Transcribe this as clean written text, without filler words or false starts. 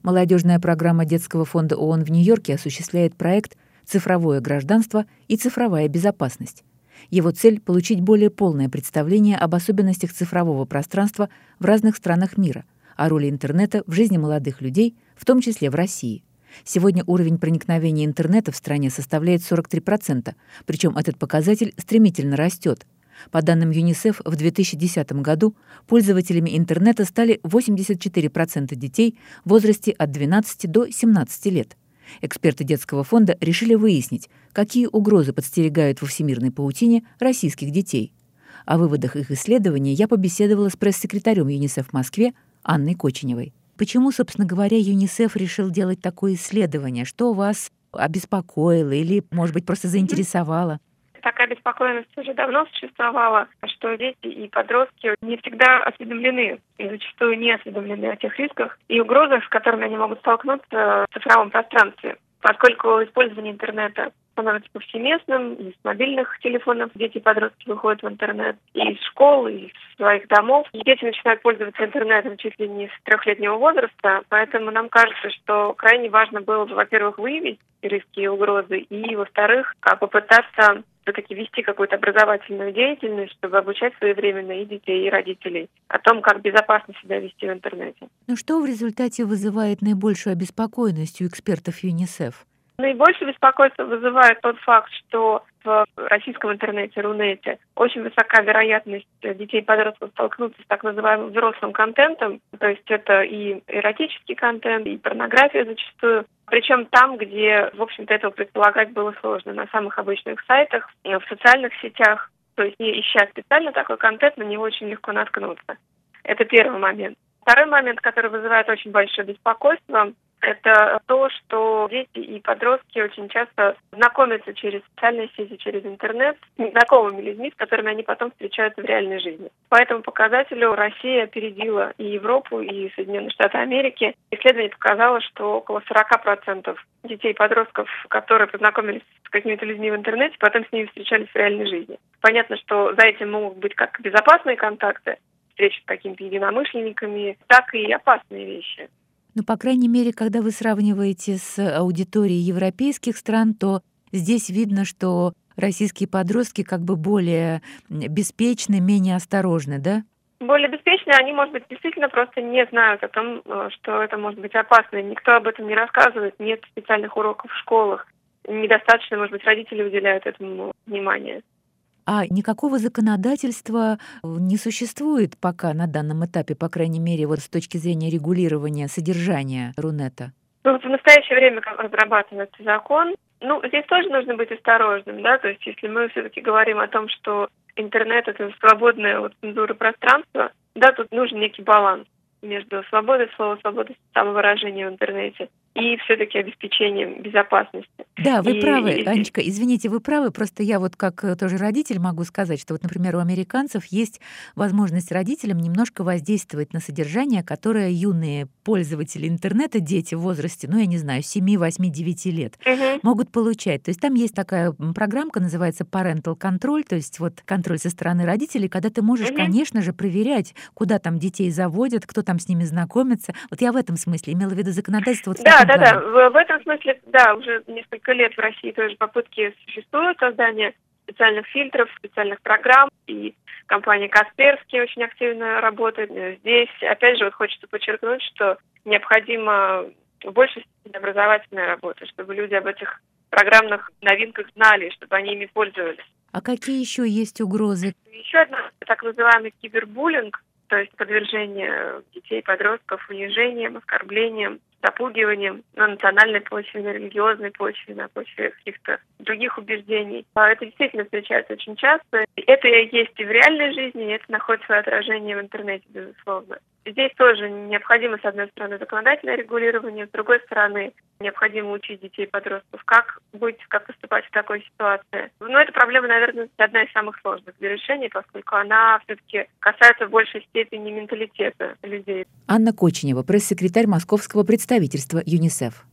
Молодежная программа Детского фонда ООН в Нью-Йорке осуществляет проект «Цифровое гражданство и цифровая безопасность». Его цель — получить более полное представление об особенностях цифрового пространства в разных странах мира, о роли интернета в жизни молодых людей, в том числе в России. Сегодня уровень проникновения интернета в стране составляет 43%, причем этот показатель стремительно растет. По данным ЮНИСЕФ, в 2010 году пользователями интернета стали 84% детей в возрасте от 12 до 17 лет. Эксперты Детского фонда решили выяснить, какие угрозы подстерегают во всемирной паутине российских детей. О выводах их исследований я побеседовала с пресс-секретарем ЮНИСЕФ в Москве Анной Коченевой. Почему, собственно говоря, ЮНИСЕФ решил делать такое исследование? Что вас обеспокоило или, может быть, просто заинтересовало? Такая беспокойность уже давно существовала, что дети и подростки не всегда осведомлены и зачастую не осведомлены о тех рисках и угрозах, с которыми они могут столкнуться в цифровом пространстве. Поскольку использование интернета становится повсеместным, и с мобильных телефонов дети и подростки выходят в интернет, и из школ, и из своих домов. И дети начинают пользоваться интернетом чуть ли не с 3-летнего возраста, поэтому нам кажется, что крайне важно было бы, во-первых, выявить риски и угрозы, и, во-вторых, попытаться все-таки вести какую-то образовательную деятельность, чтобы обучать своевременно и детей, и родителей о том, как безопасно себя вести в интернете. Но что в результате вызывает наибольшую обеспокоенность у экспертов ЮНИСЕФ? Наибольшее беспокойство вызывает тот факт, что в российском интернете, Рунете, очень высока вероятность детей и подростков столкнуться с так называемым взрослым контентом. То есть это и эротический контент, и порнография зачастую. Причем там, где, в общем-то, этого предполагать было сложно. На самых обычных сайтах, в социальных сетях. То есть не ища специально такой контент, на него очень легко наткнуться. Это первый момент. Второй момент, который вызывает очень большое беспокойство, это то, что дети и подростки очень часто знакомятся через социальные сети, через интернет с незнакомыми людьми, с которыми они потом встречаются в реальной жизни. По этому показателю Россия опередила и Европу, и Соединенные Штаты Америки. Исследование показало, что около 40% детей и подростков, которые познакомились с какими-то людьми в интернете, потом с ними встречались в реальной жизни. Понятно, что за этим могут быть как безопасные контакты, встречи с какими-то единомышленниками, так и опасные вещи. Ну, по крайней мере, когда вы сравниваете с аудиторией европейских стран, то здесь видно, что российские подростки как бы более беспечны, менее осторожны, да? Более беспечны, они, может быть, действительно просто не знают о том, что это может быть опасно. Никто об этом не рассказывает, нет специальных уроков в школах. Недостаточно, может быть, родители уделяют этому внимание. А никакого законодательства не существует пока на данном этапе, по крайней мере, вот с точки зрения регулирования содержания Рунета? Ну, в настоящее время разрабатывается закон. Здесь тоже нужно быть осторожным, да, то есть если мы все-таки говорим о том, что интернет — это свободное от цензуры пространство, да, тут нужен некий баланс между свободой слова, свободой самовыражения в интернете и все-таки обеспечением безопасности. Да, вы правы, Анечка, извините, вы правы. Просто я вот как тоже родитель могу сказать, что вот, например, у американцев есть возможность родителям немножко воздействовать на содержание, которое юные пользователи интернета, дети в возрасте, я не знаю, 7, 8, 9 лет, могут получать. То есть там есть такая программка, называется Parental Control, то есть вот контроль со стороны родителей, когда ты можешь, конечно же, проверять, куда там детей заводят, кто там с ними знакомится. Вот я в этом смысле имела в виду законодательство вот в таком плане. Да. В этом смысле, да, уже несколько лет в России тоже попытки существуют создания специальных фильтров, специальных программ, и компания Касперский очень активно работает. Здесь, опять же, хочется подчеркнуть, что необходима в большей степени образовательная работа, чтобы люди об этих программных новинках знали, чтобы они ими пользовались. А какие еще есть угрозы? Еще одна, так называемый кибербуллинг, то есть подвержение детей и подростков унижениям, оскорблениям, запугиванием на национальной почве, на религиозной почве, на почве каких-то других убеждений. Это действительно встречается очень часто. Это есть и в реальной жизни, и это находит свое отражение в интернете, безусловно. Здесь тоже необходимо, с одной стороны, законодательное регулирование, с другой стороны, необходимо учить детей и подростков, как поступать в такой ситуации. Но эта проблема, наверное, одна из самых сложных для решения, поскольку она все-таки касается в большей степени менталитета людей. Анна Коченева, пресс-секретарь московского представительства ЮНИСЕФ.